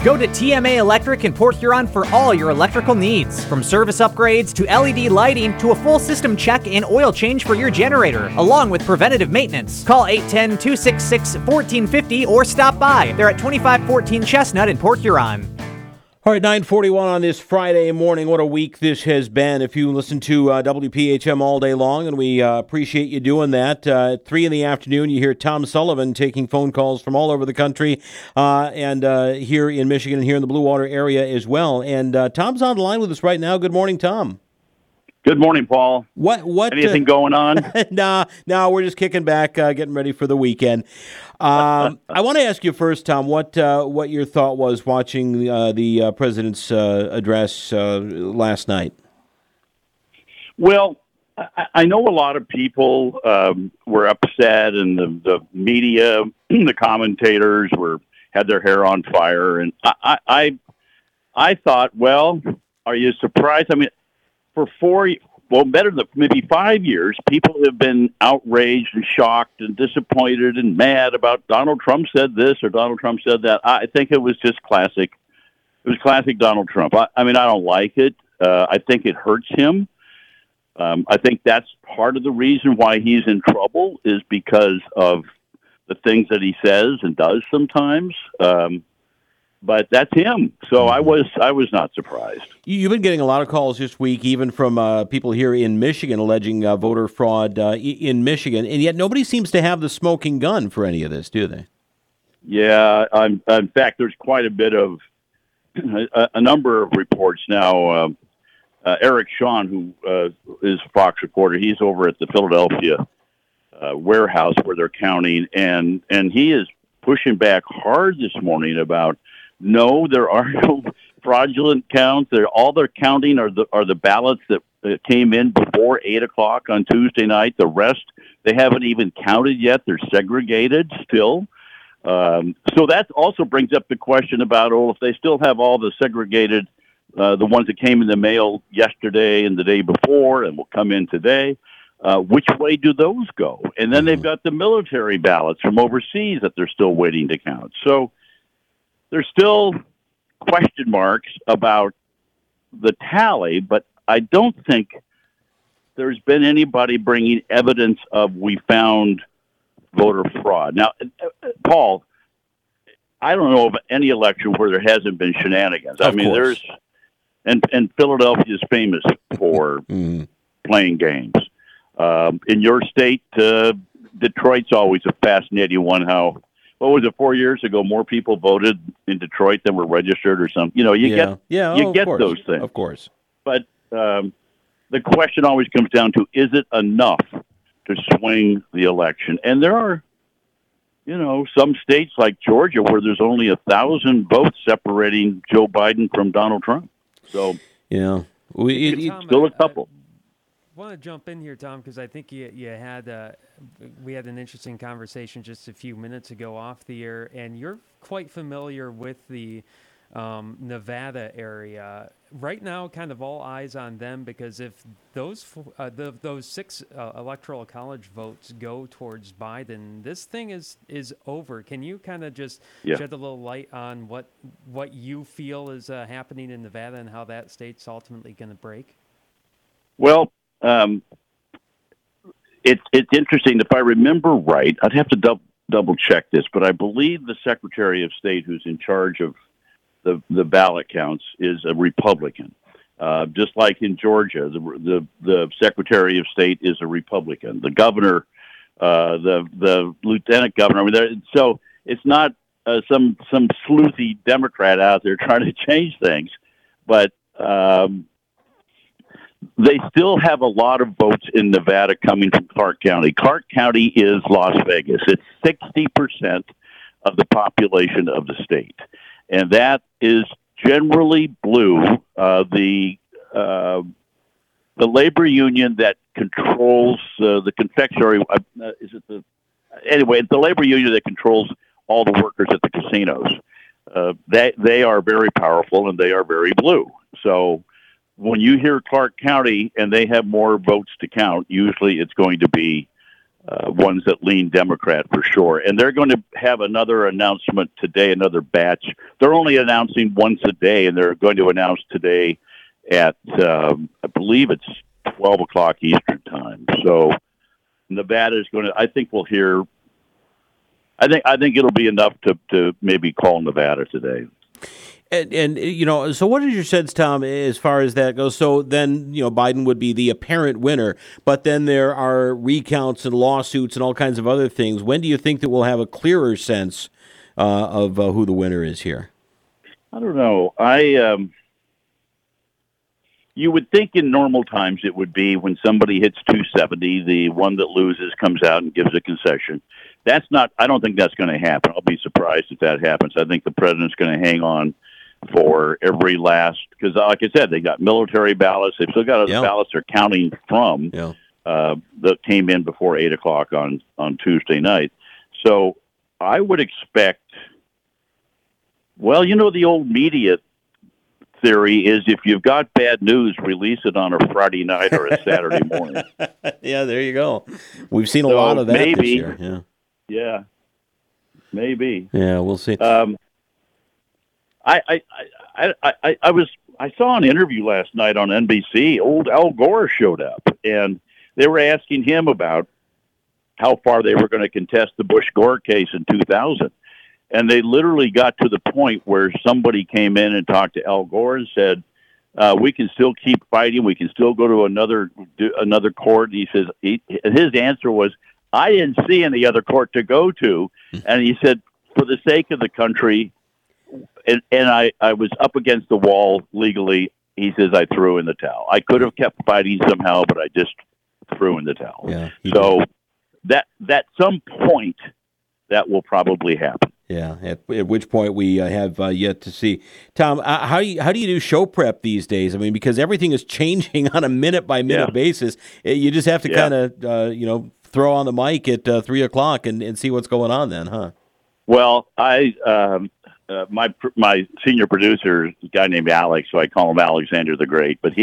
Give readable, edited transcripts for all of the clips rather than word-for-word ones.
Go to TMA Electric in Port Huron for all your electrical needs. From service upgrades to LED lighting to a full system check and oil change for your generator, along with preventative maintenance. Call 810-266-1450 or stop by. They're at 2514 Chestnut in Port Huron. All right, 9:41 on this Friday morning. What a week this has been. If you listen to WPHM all day long, and we appreciate you doing that. At 3 in the afternoon, you hear Tom Sullivan taking phone calls from all over the country and here in Michigan and here in the Blue Water area as well. And Tom's on the line with us right now. Good morning, Tom. Good morning, Paul. What? Anything going on? No, we're just kicking back, getting ready for the weekend. I want to ask you first, Tom, what your thought was watching the president's address last night. Well, I know a lot of people were upset, and the media, the commentators had their hair on fire, and I thought, well, are you surprised? I mean, for better than maybe 5 years, people have been outraged and shocked and disappointed and mad about Donald Trump said this or Donald Trump said that. I think it was just classic. It was classic Donald Trump. I mean, I don't like it. I think it hurts him. I think that's part of the reason why he's in trouble is because of the things that he says and does sometimes. But that's him. So I was not surprised. You've been getting a lot of calls this week, even from people here in Michigan alleging voter fraud in Michigan, and yet nobody seems to have the smoking gun for any of this, do they? Yeah, in fact, there's quite a bit of a number of reports now. Eric Shawn, who is a Fox reporter, he's over at the Philadelphia warehouse where they're counting, and he is pushing back hard this morning about. No, there are no fraudulent counts. All they're counting are the ballots that came in before 8 o'clock on Tuesday night. The rest, they haven't even counted yet. They're segregated still. So that also brings up the question about, if they still have all the segregated, the ones that came in the mail yesterday and the day before and will come in today, which way do those go? And then they've got the military ballots from overseas that they're still waiting to count. So there's still question marks about the tally, but I don't think there's been anybody bringing evidence of we found voter fraud. Now, Paul, I don't know of any election where there hasn't been shenanigans. I mean, there's and Philadelphia is famous for playing games. In your state, Detroit's always a fascinating one. What was it, 4 years ago? More people voted in Detroit than were registered or something. You get those things. Of course. But the question always comes down to, is it enough to swing the election? And there are, some states like Georgia where there's only 1,000 votes separating Joe Biden from Donald Trump. So, Tom, still a couple. I want to jump in here, Tom, because I think we had an interesting conversation just a few minutes ago off the air, and you're quite familiar with the Nevada area right now. Kind of all eyes on them, because if those 6 electoral college votes go towards Biden, this thing is over. Can you kind of just shed a little light on what you feel is happening in Nevada and how that state's ultimately going to break? Well. It's interesting. If I remember right, I'd have to double check this, but I believe the Secretary of State who's in charge of the ballot counts is a Republican. Just like in Georgia, the Secretary of State is a Republican. The governor, the lieutenant governor. So it's not some sleuthy Democrat out there trying to change things, but. They still have a lot of votes in Nevada coming from Clark County. Clark County is Las Vegas. It's 60% of the population of the state. And that is generally blue. The labor union that controls the confectionery, it's the labor union that controls all the workers at the casinos. They are very powerful and they are very blue. So when you hear Clark County and they have more votes to count, usually it's going to be ones that lean Democrat for sure. And they're going to have another announcement today, another batch. They're only announcing once a day, and they're going to announce today at, I believe it's 12 o'clock Eastern time. So Nevada is going to, I think we'll hear, I think it'll be enough to maybe call Nevada today. And so what is your sense, Tom, as far as that goes? So then, Biden would be the apparent winner, but then there are recounts and lawsuits and all kinds of other things. When do you think that we'll have a clearer sense of who the winner is here? I don't know. You would think in normal times it would be when somebody hits 270, the one that loses comes out and gives a concession. I don't think that's going to happen. I'll be surprised if that happens. I think the president's going to hang on for every last, because like I said, they got military ballots. They've still got other ballots they're counting from that came in before 8 o'clock on Tuesday night. So I would expect, the old media theory is if you've got bad news, release it on a Friday night or a Saturday morning. Yeah, there you go. We've seen a lot of that this year. Yeah, maybe. Yeah, we'll see. I saw an interview last night on NBC. Old Al Gore showed up, and they were asking him about how far they were going to contest the Bush-Gore case in 2000. And they literally got to the point where somebody came in and talked to Al Gore and said, we can still keep fighting. We can still go to another court. And he says, his answer was, I didn't see any other court to go to. And he said, for the sake of the country, and I was up against the wall legally, he says, I threw in the towel. I could have kept fighting somehow, but I just threw in the towel. Yeah, so that some point, that will probably happen. Yeah, at which point we have yet to see. Tom, how do you do show prep these days? I mean, because everything is changing on a minute-by-minute basis. You just have to kind of, throw on the mic at 3 o'clock and see what's going on then, huh? Well, my senior producer is a guy named Alex, so I call him Alexander the Great. But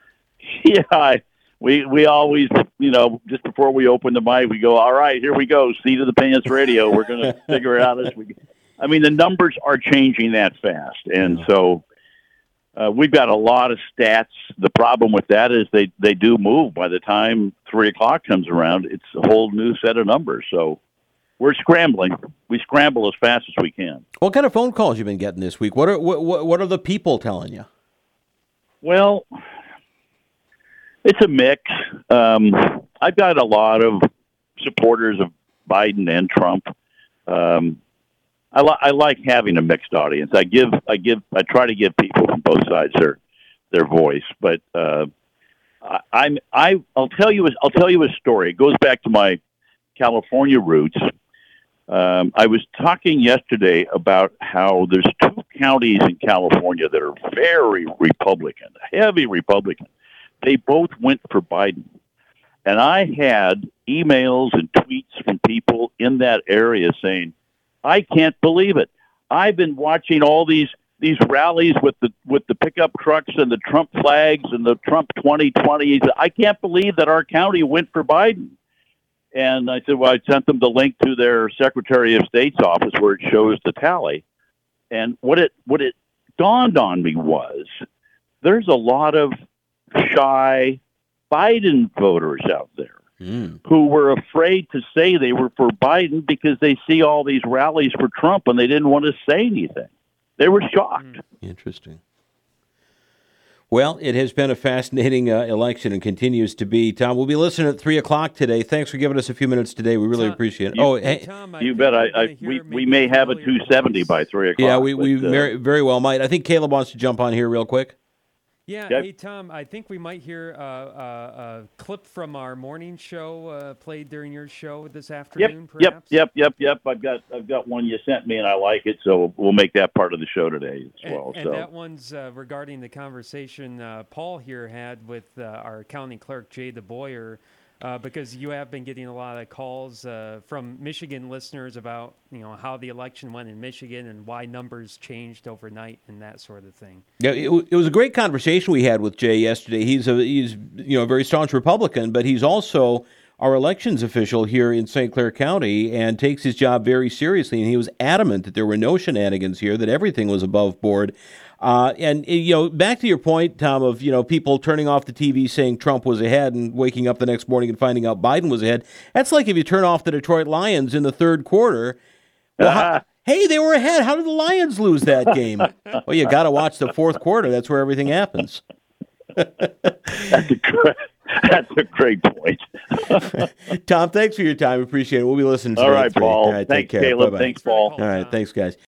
we always, just before we open the mic, we go, all right, here we go, Seat of the Pants Radio. We're going to figure it out as we. I mean, the numbers are changing that fast, and so we've got a lot of stats. The problem with that is they do move. By the time 3 o'clock comes around, it's a whole new set of numbers. So we're scrambling. We scramble as fast as we can. What kind of phone calls you been getting this week? What are the people telling you? Well, it's a mix. I've got a lot of supporters of Biden and Trump. I like having a mixed audience. I try to give people from both sides their voice. But I'll tell you a story. It goes back to my California roots. I was talking yesterday about how there's 2 counties in California that are very Republican, heavy Republican. They both went for Biden. And I had emails and tweets from people in that area saying, I can't believe it. I've been watching all these rallies with the pickup trucks and the Trump flags and the Trump 2020. I can't believe that our county went for Biden. And I said, well, I sent them the link to their Secretary of State's office where it shows the tally. And what it dawned on me was there's a lot of shy Biden voters out there who were afraid to say they were for Biden because they see all these rallies for Trump and they didn't want to say anything. They were shocked. Interesting. Well, it has been a fascinating election and continues to be. Tom, we'll be listening at 3 o'clock today. Thanks for giving us a few minutes today. We really appreciate it. Hey, Tom, you bet. We may have a 270 by 3 o'clock. Yeah, we very well might. I think Caleb wants to jump on here real quick. Yeah, okay. Hey, Tom, I think we might hear a clip from our morning show played during your show this afternoon, perhaps? Yep. I've got one you sent me, and I like it, so we'll make that part of the show today as well. And that one's regarding the conversation Paul here had with our county clerk, Jay DeBoyer, because you have been getting a lot of calls from Michigan listeners about how the election went in Michigan and why numbers changed overnight and that sort of thing. Yeah, it was a great conversation we had with Jay yesterday. He's a very staunch Republican, but he's also our elections official here in St. Clair County and takes his job very seriously. And he was adamant that there were no shenanigans here, that everything was above board. And, back to your point, Tom, of, people turning off the TV saying Trump was ahead and waking up the next morning and finding out Biden was ahead. That's like if you turn off the Detroit Lions in the third quarter. Well, hey, they were ahead. How did the Lions lose that game? Well, you got to watch the fourth quarter. That's where everything happens. That's a great point. Tom, thanks for your time. Appreciate it. We'll be listening to All right, Paul. All right, thanks, take care. Caleb. Bye-bye. Thanks, Paul. All right, thanks, guys.